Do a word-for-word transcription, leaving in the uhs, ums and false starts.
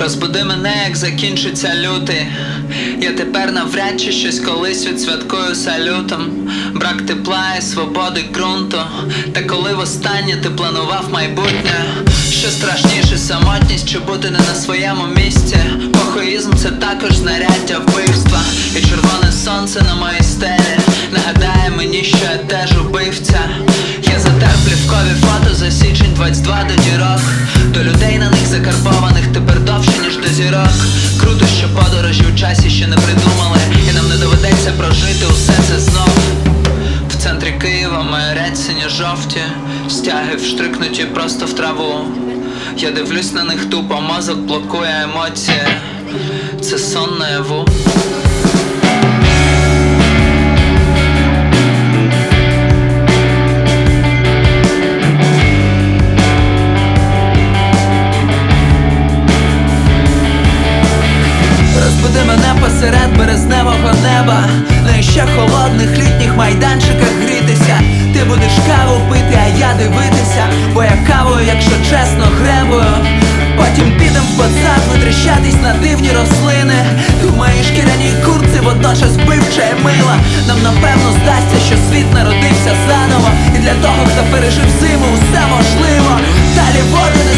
Розбуди мене, як закінчиться лютий. Я тепер навряд чи щось колись відсвяткую салютом. Брак тепла і свободи ґрунту. Та коли востаннє ти планував майбутнє? Що страшніше, самотність чи бути не на своєму місці? Похуїзм – це також знаряддя вбивства. І червоне сонце на моїй стелі нагадає мені, що я теж убивця. Я затер плівкові фото за січень двадцять два до дірок. До людей на них закарбованих тепер довше, ніж до зірок. Круто, що подорожі у часі ще не придумали, і нам не доведеться прожити усе це знов. В центрі Києва майорять синьо-жовті стяги вштрикнуті просто в траву. Я дивлюсь на них тупо, мозок блокує емоції. Це сон наяву. Розбуди мене посеред березневого неба, на іще холодних літніх майданчиках грітися. Ти будеш каву пити, а я дивитися, бо я кавою, якщо чесно, гребую. Потім підем в ботсад витріщатись на дивні рослини. Ти в моїй шкіряній куртці водночас пивча і мила. Нам напевно здасться, що світ народився заново, і для того, хто пережив зиму, усе можливо. Далі води не